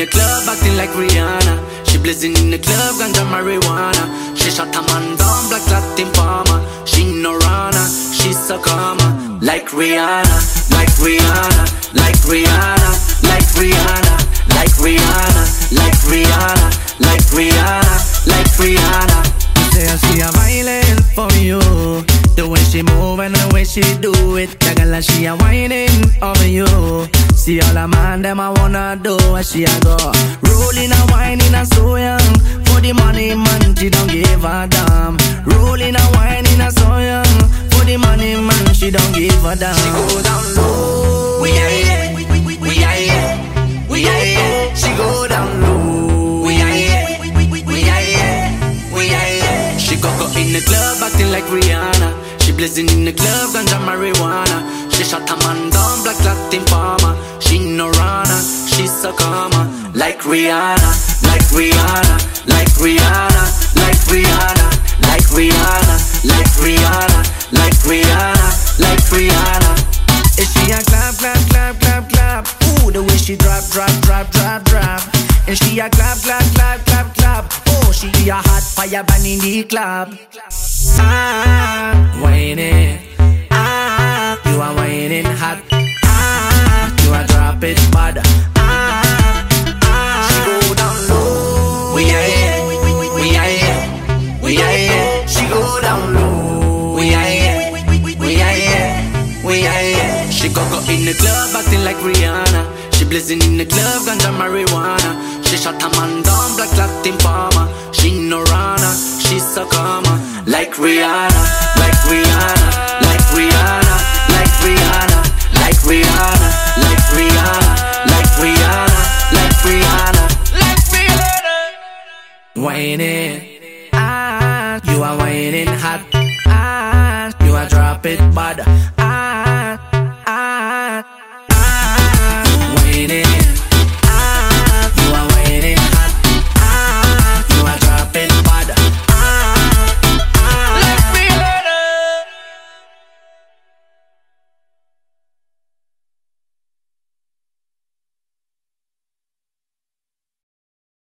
the club acting like Rihanna. She blazing in the club, ganja marijuana. She shot a man down, black Latin farmer. She no runner, she's so calmer. Like Rihanna, like Rihanna, like Rihanna, like Rihanna, like Rihanna, like Rihanna, like Rihanna, like Rihanna. Say she a violin for you. The way she move and the way she do it. The girl she a whining over you. See all the man them I wanna do what she a go. Rolling and whining and so young. For the money man she don't give a damn. Rolling and whining and so young. For the money man she don't give a damn. She go down low. We are here. We are here. We are here. She go down low. We are here. We are here. We are here. She go in the club acting like Rihanna. She blazing in the club, ganja marijuana. She shot a man down, black Latin farmer. She no runner, she's so calmer. Like Rihanna, like Rihanna, like Rihanna, like Rihanna, like Rihanna, like Rihanna, like Rihanna, like Rihanna. Is she a clap, clap, clap, clap, clap? Ooh, the way she drop, drop, drop, drop, drop. And she a clap, clap, clap, clap, clap. Oh, she a hot fire burn in the club. Ah, whining. Ah, you are whining hot. Ah, you are drop it bad. Ah, ah. She go down low. We are here. We are here. We are here. She go down low. We are here. We are here. We are here. She go in the club acting like Rihanna. She blazing in the club, ganja marijuana. She shot a man down, black Latin farmer. She no runner, she's so calmer. Like Rihanna, like Rihanna, like Rihanna, like Rihanna, like Rihanna, like Rihanna, like Rihanna, like Rihanna, like Rihanna. Whining. Ah, you are whining hot. Ah, you are drop it bad.